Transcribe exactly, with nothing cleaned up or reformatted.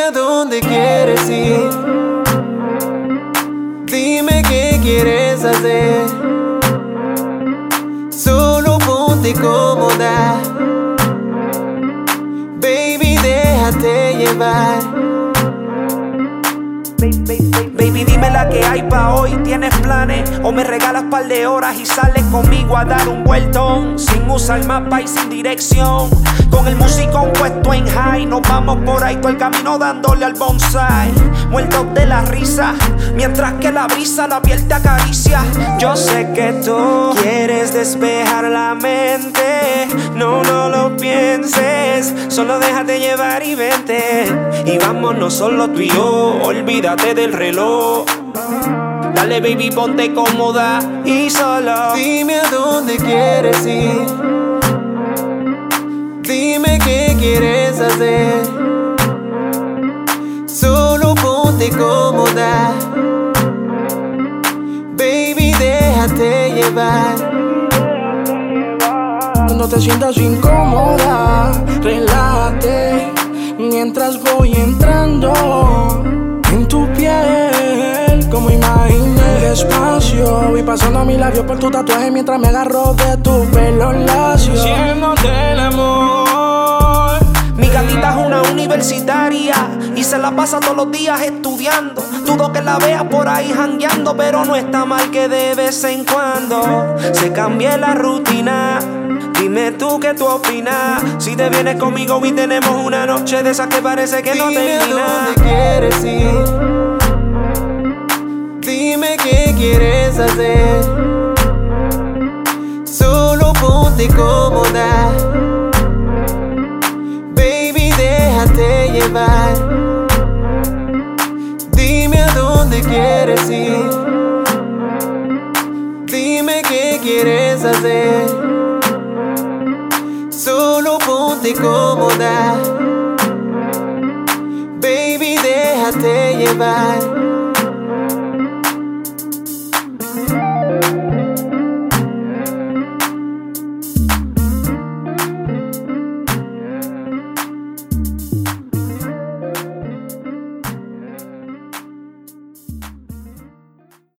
a dónde quieres ir. Dime qué quieres hacer. Solo ponte cómoda. Baby, déjate llevar. Baby, dime la que hay pa' hoy. ¿Tienes planes? O me regalas par de horas y sales conmigo a dar un vueltón, sin usar mapa y sin dirección, con el musicón puesto en high. Nos vamos por ahí todo el camino dándole al bonsai, muertos de la risa, mientras que la brisa la piel te acaricia. Yo sé que tú quieres despejar la mente. No, no lo pienses, solo déjate llevar y vente. Y vámonos solo tú y yo, olvídate del reloj. Dale baby, ponte cómoda y solo dime a dónde quieres ir. Dime qué quieres hacer. Solo ponte cómoda. Baby, déjate llevar. No te sientas incómoda, relájate mientras voy entrando en tu piel, como imaginé. Despacio, voy pasando a mi labio por tu tatuaje mientras me agarro de tu pelo lacio, haciéndote el amor. Mi gatita es una universitaria y se la pasa todos los días estudiando. Dudo que la veas por ahí jangueando, pero no está mal que de vez en cuando se cambie la rutina. Dime tú qué tú opinas, si te vienes conmigo y tenemos una noche de esas que parece que no termina. Dime a dónde quieres ir. Dime qué quieres hacer. Solo ponte cómoda. Baby, déjate llevar. Dime a dónde quieres ir. Dime qué quieres hacer. Solo ponte cómoda. Baby, déjate llevar.